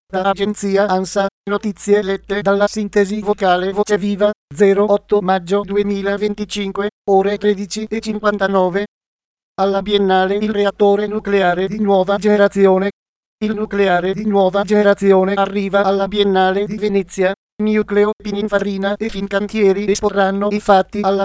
Da agenzia ANSA, notizie lette dalla sintesi vocale Voce Viva, 08 maggio 2025, ore 13:59. Alla Biennale il reattore nucleare di nuova generazione. Il nucleare di nuova generazione arriva alla Biennale di Venezia. Nucleo, Pininfarina e Fincantieri esporranno infatti alla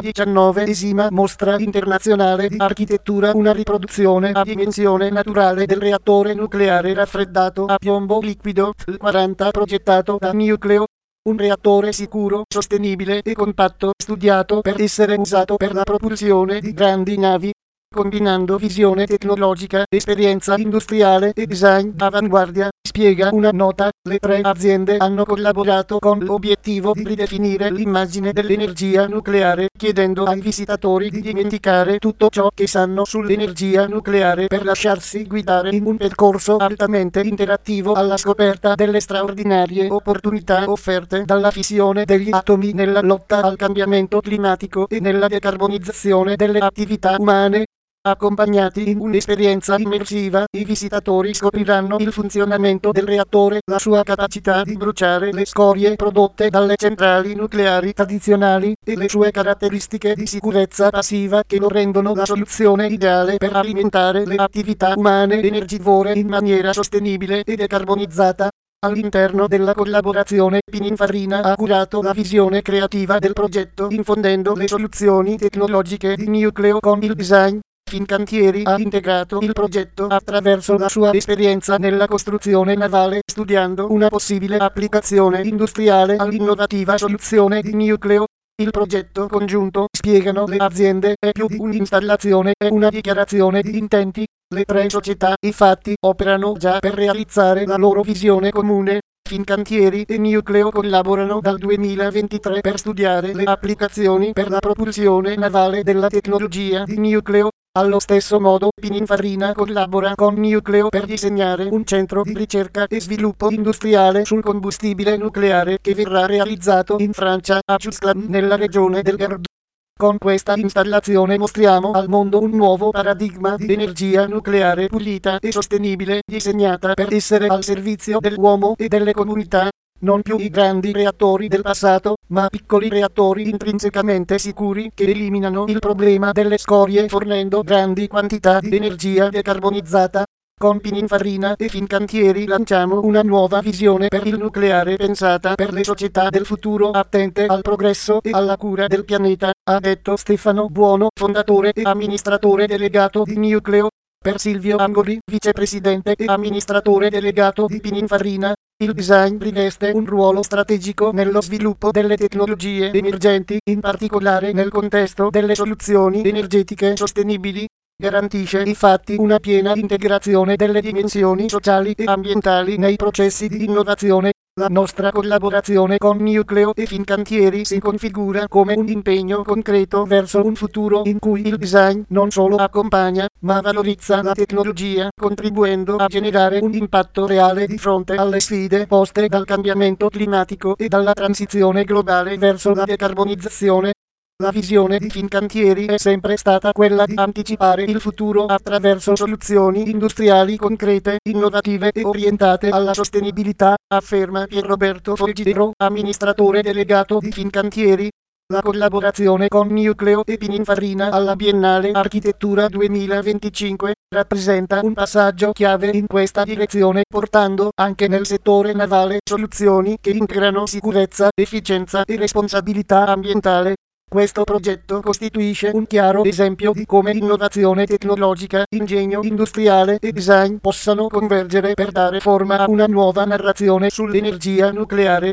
19ª Mostra Internazionale di Architettura una riproduzione a dimensione naturale del reattore nucleare raffreddato a piombo liquido, il 40 progettato da Nucleo. Un reattore sicuro, sostenibile e compatto, studiato per essere usato per la propulsione di grandi navi. Combinando visione tecnologica, esperienza industriale e design d'avanguardia, spiega una nota, le tre aziende hanno collaborato con l'obiettivo di ridefinire l'immagine dell'energia nucleare, chiedendo ai visitatori di dimenticare tutto ciò che sanno sull'energia nucleare per lasciarsi guidare in un percorso altamente interattivo alla scoperta delle straordinarie opportunità offerte dalla fissione degli atomi nella lotta al cambiamento climatico e nella decarbonizzazione delle attività umane. Accompagnati in un'esperienza immersiva, i visitatori scopriranno il funzionamento del reattore, la sua capacità di bruciare le scorie prodotte dalle centrali nucleari tradizionali, e le sue caratteristiche di sicurezza passiva che lo rendono la soluzione ideale per alimentare le attività umane energivore in maniera sostenibile e decarbonizzata. All'interno della collaborazione, Pininfarina ha curato la visione creativa del progetto infondendo le soluzioni tecnologiche di Nucleo con il design. Fincantieri ha integrato il progetto attraverso la sua esperienza nella costruzione navale, studiando una possibile applicazione industriale all'innovativa soluzione di Nucleo. Il progetto congiunto, spiegano le aziende, è più di un'installazione, è una dichiarazione di intenti. Le tre società, infatti, operano già per realizzare la loro visione comune. Fincantieri e Nucleo collaborano dal 2023 per studiare le applicazioni per la propulsione navale della tecnologia di Nucleo. Allo stesso modo, Pininfarina collabora con Nucleo per disegnare un centro di ricerca e sviluppo industriale sul combustibile nucleare che verrà realizzato in Francia, a Chusclan, nella regione del Gard. Con questa installazione mostriamo al mondo un nuovo paradigma di energia nucleare pulita e sostenibile, disegnata per essere al servizio dell'uomo e delle comunità. Non più i grandi reattori del passato, ma piccoli reattori intrinsecamente sicuri che eliminano il problema delle scorie fornendo grandi quantità di energia decarbonizzata. Con Pininfarina e Fincantieri lanciamo una nuova visione per il nucleare pensata per le società del futuro attente al progresso e alla cura del pianeta, ha detto Stefano Buono, fondatore e amministratore delegato di Nucleo. Per Silvio Angoli, vicepresidente e amministratore delegato di Pininfarina, il design riveste un ruolo strategico nello sviluppo delle tecnologie emergenti, in particolare nel contesto delle soluzioni energetiche sostenibili. Garantisce infatti una piena integrazione delle dimensioni sociali e ambientali nei processi di innovazione. La nostra collaborazione con Nucleo e Fincantieri si configura come un impegno concreto verso un futuro in cui il design non solo accompagna, ma valorizza la tecnologia, contribuendo a generare un impatto reale di fronte alle sfide poste dal cambiamento climatico e dalla transizione globale verso la decarbonizzazione. La visione di Fincantieri è sempre stata quella di anticipare il futuro attraverso soluzioni industriali concrete, innovative e orientate alla sostenibilità, afferma Pierroberto Folgidero, amministratore delegato di Fincantieri. La collaborazione con Nucleo e Pininfarina alla Biennale Architettura 2025 rappresenta un passaggio chiave in questa direzione, portando anche nel settore navale soluzioni che integrano sicurezza, efficienza e responsabilità ambientale. Questo progetto costituisce un chiaro esempio di come innovazione tecnologica, ingegno industriale e design possano convergere per dare forma a una nuova narrazione sull'energia nucleare.